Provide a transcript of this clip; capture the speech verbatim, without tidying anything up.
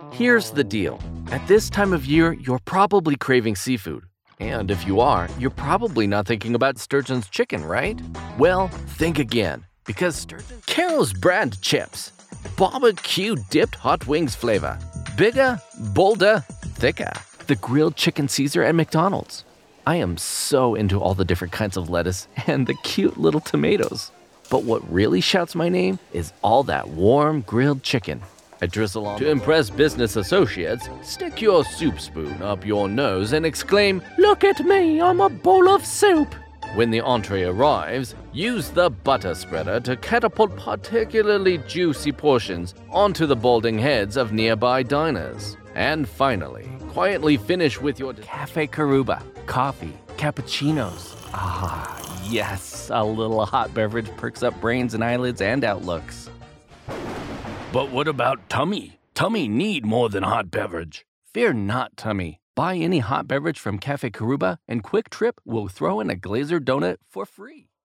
Here's the deal. At this time of year, you're probably craving seafood. And if you are, you're probably not thinking about Sturgeon's chicken, right? Well, think again, because Sturgeon Carol's brand chips. Barbecue dipped hot wings flavor. Bigger, bolder, thicker. The grilled chicken Caesar at McDonald's. I am so into all the different kinds of lettuce and the cute little tomatoes. But what really shouts my name is all that warm grilled chicken. I drizzle on. To impress business associates, stick your soup spoon up your nose and exclaim, "Look at me, I'm a bowl of soup." When the entree arrives, use the butter spreader to catapult particularly juicy portions onto the balding heads of nearby diners. And finally, quietly finish with your Cafe Karuba, coffee, cappuccinos. Ah, yes, a little hot beverage perks up brains and eyelids and outlooks. But what about tummy? Tummy need more than hot beverage. Fear not, tummy. Buy any hot beverage from Cafe Karuba and Quick Trip will throw in a Glazer donut for free.